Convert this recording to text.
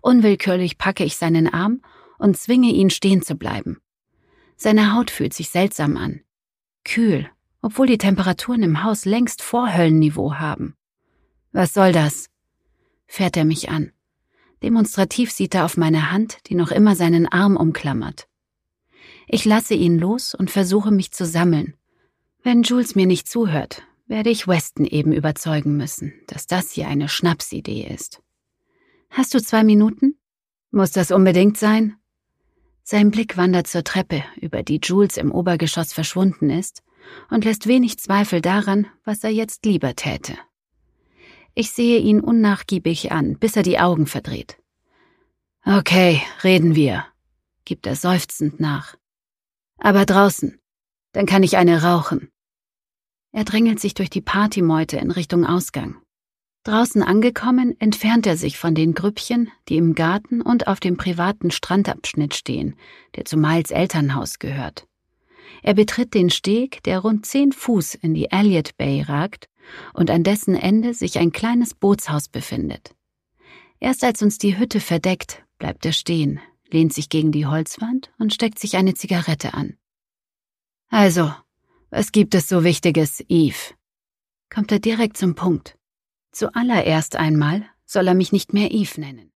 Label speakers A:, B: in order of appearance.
A: Unwillkürlich packe ich seinen Arm und zwinge ihn, stehen zu bleiben. Seine Haut fühlt sich seltsam an. Kühl, obwohl die Temperaturen im Haus längst vor Höllenniveau haben. »Was soll das?« fährt er mich an. Demonstrativ sieht er auf meine Hand, die noch immer seinen Arm umklammert. Ich lasse ihn los und versuche mich zu sammeln. Wenn Jules mir nicht zuhört, werde ich Weston eben überzeugen müssen, dass das hier eine Schnapsidee ist. »Hast du 2 Minuten? Muss das unbedingt sein?« Sein Blick wandert zur Treppe, über die Jules im Obergeschoss verschwunden ist, und lässt wenig Zweifel daran, was er jetzt lieber täte. Ich sehe ihn unnachgiebig an, bis er die Augen verdreht. »Okay, reden wir«, gibt er seufzend nach. »Aber draußen, dann kann ich eine rauchen.« Er drängelt sich durch die Partymeute in Richtung Ausgang. Draußen angekommen, entfernt er sich von den Grüppchen, die im Garten und auf dem privaten Strandabschnitt stehen, der zu Miles' Elternhaus gehört. Er betritt den Steg, der rund 10 Fuß in die Elliott Bay ragt und an dessen Ende sich ein kleines Bootshaus befindet. Erst als uns die Hütte verdeckt, bleibt er stehen, lehnt sich gegen die Holzwand und steckt sich eine Zigarette an. »Also, was gibt es so Wichtiges, Eve?« kommt er direkt zum Punkt. Zuallererst einmal soll er mich nicht mehr Eve nennen.